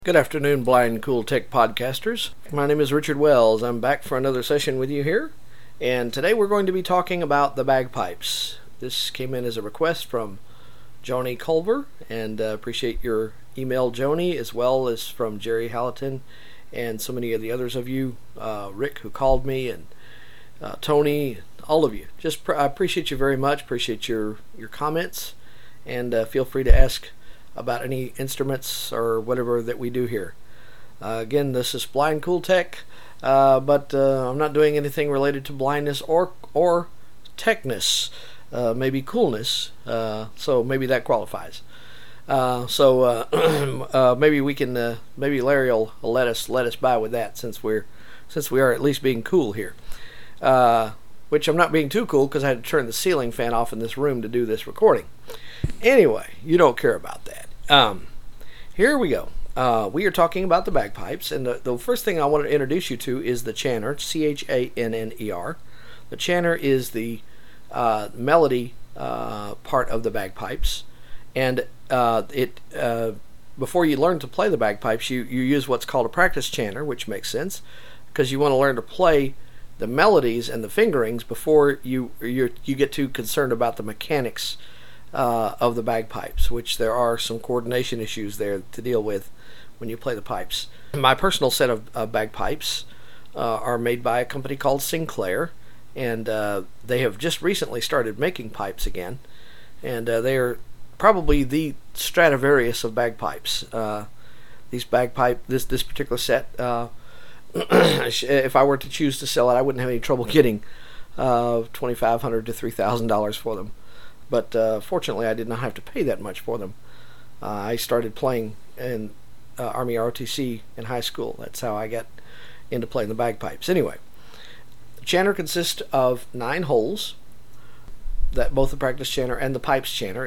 Good afternoon, Blind Cool Tech podcasters. My name is Richard Wells. I'm back for another session with you here, and today we're going to be talking about the bagpipes. This came in as a request from Joni Culver, and appreciate your email, Joni, as well as from Jerry Hallaton and so many of the others of you, Rick, who called me, and Tony, all of you. I appreciate you very much. Appreciate your comments, and feel free to ask about any instruments or whatever that we do here. Again, this is Blind Cool Tech, but I'm not doing anything related to blindness or techness, maybe coolness, so maybe that qualifies. Maybe we can, maybe Larry will let us by with that since we are at least being cool here. Which I'm not being too cool because I had to turn the ceiling fan off in this room to do this recording. Anyway, you don't care about that. Here we go. We are talking about the bagpipes, and the first thing I want to introduce you to is the channer, Channer. The channer is the melody part of the bagpipes, and before you learn to play the bagpipes, you use what's called a practice channer, which makes sense because you want to learn to play the melodies and the fingerings before you get too concerned about the mechanics of the bagpipes, which there are some coordination issues there to deal with when you play the pipes. My personal set of bagpipes are made by a company called Sinclair, and they have just recently started making pipes again, and they are probably the Stradivarius of bagpipes. This particular set, if I were to choose to sell it, I wouldn't have any trouble getting $2,500 to $3,000 for them. But fortunately, I did not have to pay that much for them. I started playing in Army ROTC in high school. That's how I got into playing the bagpipes. Anyway, the channer consists of 9 holes. That both the practice channer and the pipes channer.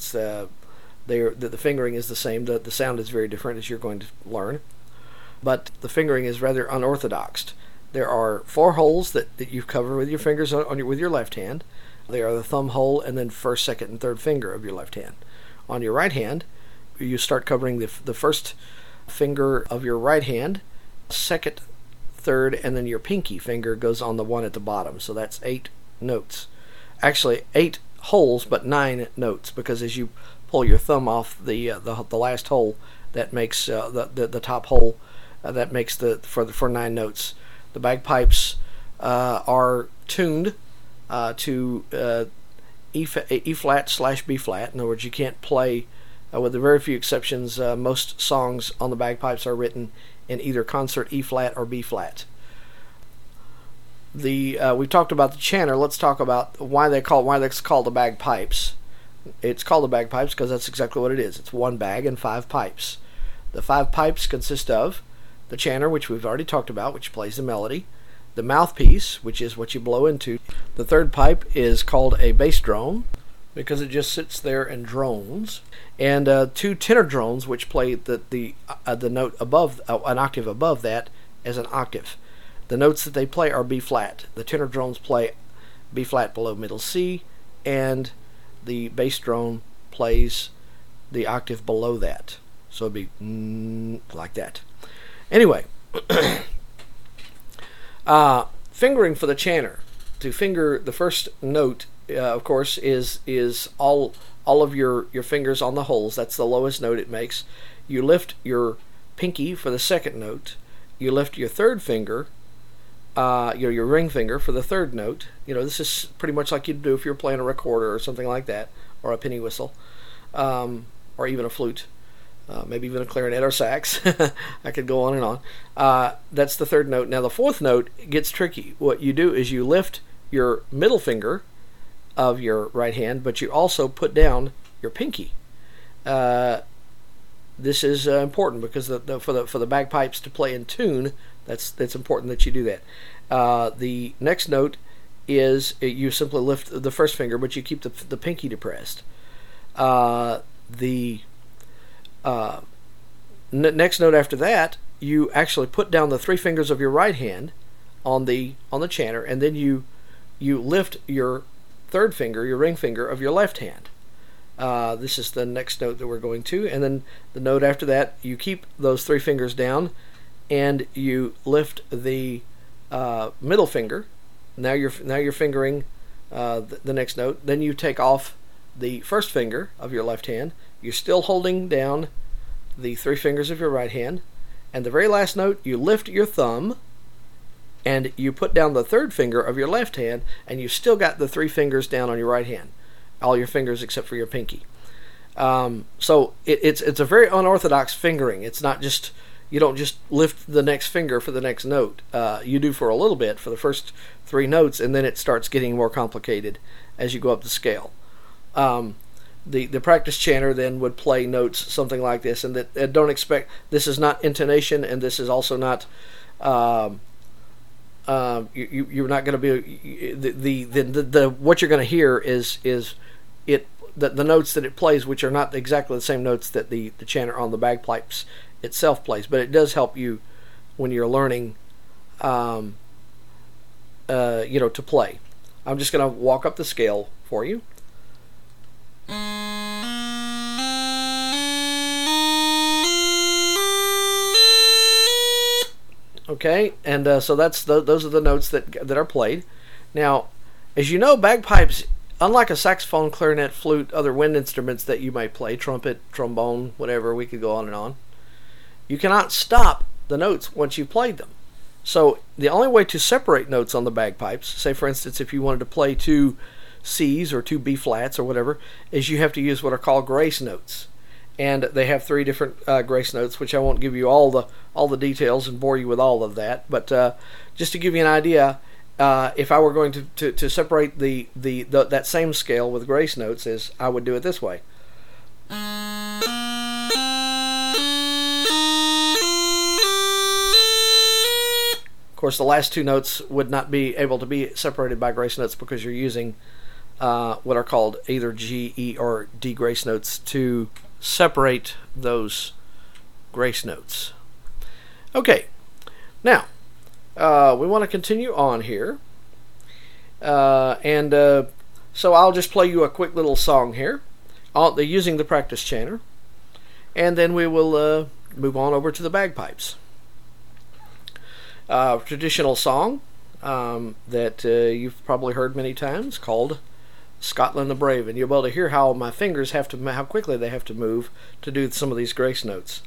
The fingering is the same. The sound is very different, as you're going to learn. But the fingering is rather unorthodox. There are 4 holes that you cover with your fingers with your left hand. They are the thumb hole and then first, second, and third finger of your left hand. On your right hand, you start covering the first finger of your right hand, second, third, and then your pinky finger goes on the one at the bottom. So that's 8 notes. Actually, 8 holes, but 9 notes, because as you pull your thumb off the last hole, that makes the top hole. That makes for 9 notes. The bagpipes are tuned to E flat / B flat. In other words, you can't play, with the very few exceptions, most songs on the bagpipes are written in either concert E flat or B flat. We've talked about the channer. Let's talk about why it's called the bagpipes. It's called the bagpipes because that's exactly what it is. It's 1 bag and 5 pipes. The 5 pipes consist of the channer, which we've already talked about, which plays the melody. The mouthpiece, which is what you blow into. The third pipe is called a bass drone because it just sits there and drones. And 2 tenor drones, which play the note above, an octave above that, as an octave. The notes that they play are B flat. The tenor drones play B flat below middle C, and the bass drone plays the octave below that. So it'd be like that. Anyway, fingering for the channer. To finger the first note, of course, is all of your fingers on the holes. That's the lowest note it makes. You lift your pinky for the second note. You lift your third finger, your ring finger, for the third note. This is pretty much like you'd do if you're playing a recorder or something like that, or a penny whistle, or even a flute. Maybe even a clarinet or sax. I could go on and on. That's the third note. Now the fourth note gets tricky. What you do is you lift your middle finger of your right hand, but you also put down your pinky. This is important because for the bagpipes to play in tune, that's important that you do that. The next note is you simply lift the first finger, but you keep the pinky depressed. Next note after that, you actually put down the 3 fingers of your right hand on the channer, and then you lift your third finger, your ring finger of your left hand. This is the next note that we're going to, and then the note after that, you keep those 3 fingers down, and you lift the middle finger. Now you're fingering the next note. Then you take off the first finger of your left hand. You're still holding down the 3 fingers of your right hand, and the very last note, you lift your thumb, and you put down the 3rd finger of your left hand, and you still got the 3 fingers down on your right hand. All your fingers except for your pinky. So it's a very unorthodox fingering. It's not just, you don't just lift the next finger for the next note. You do for a little bit for the first 3 notes, and then it starts getting more complicated as you go up the scale. The practice chanter then would play notes something like this, and that don't expect, this is not intonation, and this is also not you're not going to be the what you're going to hear is the notes that it plays, which are not exactly the same notes that the chanter on the bagpipes itself plays, but it does help you when you're learning to play. I'm just going to walk up the scale for you. Okay, and so those are the notes that are played. Now, as you know, bagpipes, unlike a saxophone, clarinet, flute, other wind instruments that you might play, trumpet, trombone, whatever, we could go on and on, you cannot stop the notes once you've played them. So the only way to separate notes on the bagpipes, say for instance if you wanted to play 2 C's or 2 B flats or whatever, is you have to use what are called grace notes. And they have 3 different grace notes, which I won't give you all the details and bore you with all of that. But just to give you an idea, if I were going to separate that same scale with grace notes, is I would do it this way. Of course, the last 2 notes would not be able to be separated by grace notes because you're using what are called either G, E, or D grace notes to separate those grace notes. Okay, now we want to continue on here, so I'll just play you a quick little song here, using the practice chanter, and then we will move on over to the bagpipes. Traditional song that you've probably heard many times, called Scotland the Brave, and you'll be able to hear how my fingers how quickly they have to move to do some of these grace notes.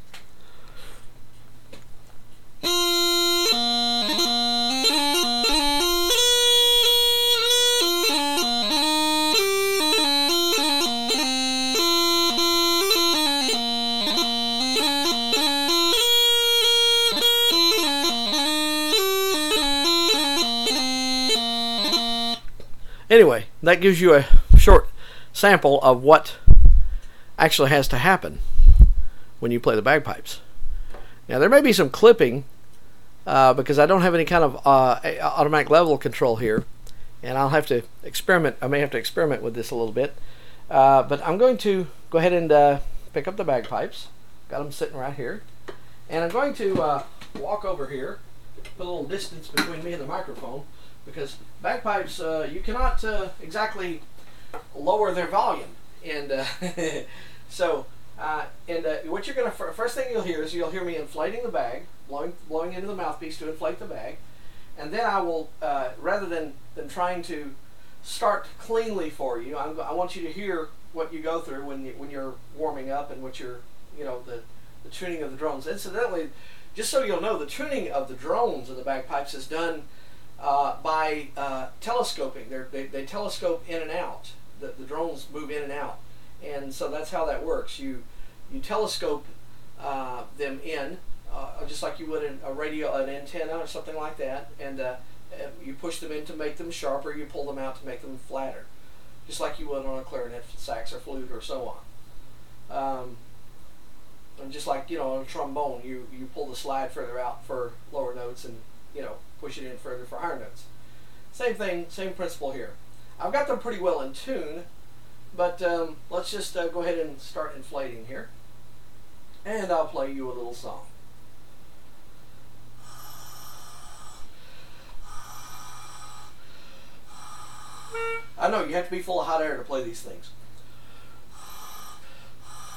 Anyway, that gives you a short sample of what actually has to happen when you play the bagpipes. Now, there may be some clipping because I don't have any kind of automatic level control here, and I'll have to experiment. I may have to experiment with this a little bit, but I'm going to go ahead and pick up the bagpipes. Got them sitting right here, and I'm going to walk over here, put a little distance between me and the microphone, because bagpipes, you cannot exactly lower their volume, and so what you're going to first thing you'll hear is you'll hear me inflating the bag, blowing into the mouthpiece to inflate the bag, and then I will rather than trying to start cleanly for you, I want you to hear what you go through when you're warming up and what you're the tuning of the drones. Incidentally, just so you'll know, the tuning of the drones and the bagpipes is done by telescoping. They telescope in and out. The drones move in and out, and so that's how that works. You telescope them in, just like you would in a radio, an antenna or something like that, and you push them in to make them sharper. You pull them out to make them flatter, just like you would on a clarinet, sax, or flute, or so on. And just like on a trombone, you pull the slide further out for lower notes, and push it in further for higher notes. Same thing, same principle here. I've got them pretty well in tune, but let's just go ahead and start inflating here, and I'll play you a little song. I know you have to be full of hot air to play these things.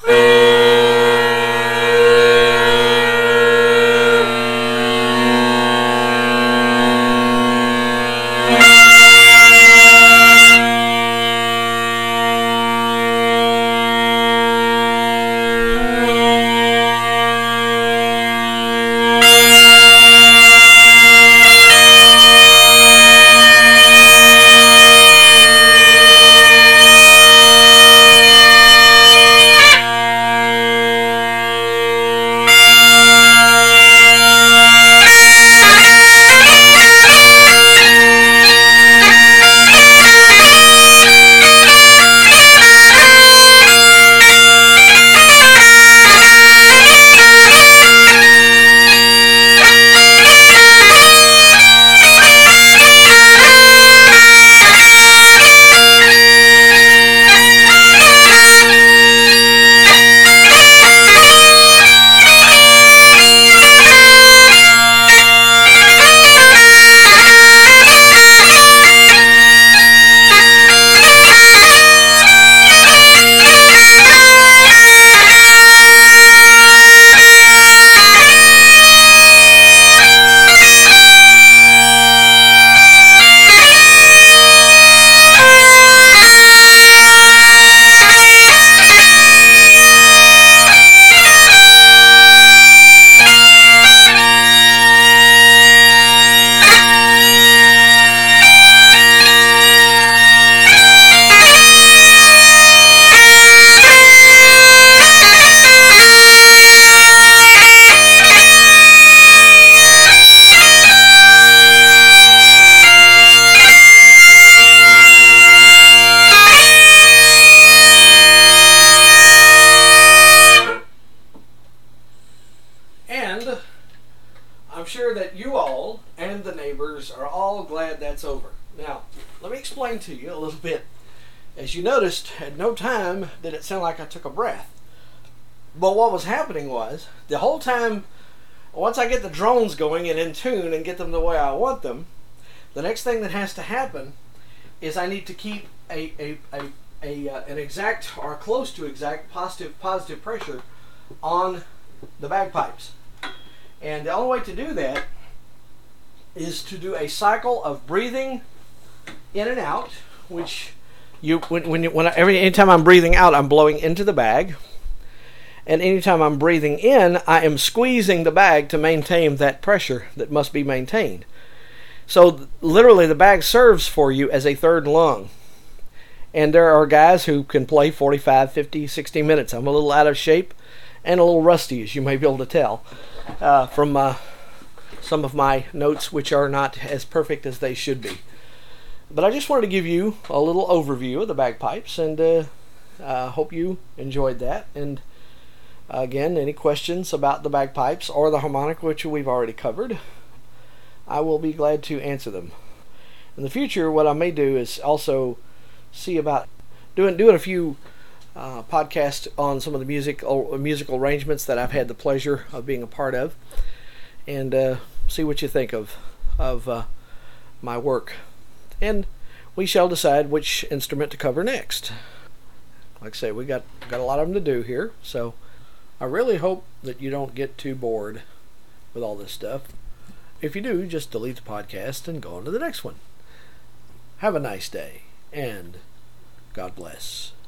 And I'm sure that you all and the neighbors are all glad that's over. Now, let me explain to you a little bit. As you noticed, at no time did it sound like I took a breath. But what was happening was, the whole time, once I get the drones going and in tune and get them the way I want them, the next thing that has to happen is I need to keep an exact or close to exact positive pressure on the bagpipes. And the only way to do that is to do a cycle of breathing in and out, which anytime I'm breathing out, I'm blowing into the bag, and anytime I'm breathing in, I am squeezing the bag to maintain that pressure that must be maintained. So literally, the bag serves for you as a third lung. And there are guys who can play 45, 50, 60 minutes. I'm a little out of shape and a little rusty, as you may be able to tell from some of my notes, which are not as perfect as they should be. But I just wanted to give you a little overview of the bagpipes, and hope you enjoyed that. And again, any questions about the bagpipes or the harmonica, which we've already covered, I will be glad to answer them. In the future, what I may do is also see about doing a few podcasts on some of the musical arrangements that I've had the pleasure of being a part of, and see what you think of my work. And we shall decide which instrument to cover next. Like I say, we got a lot of them to do here, so I really hope that you don't get too bored with all this stuff. If you do, just delete the podcast and go on to the next one. Have a nice day, and God bless.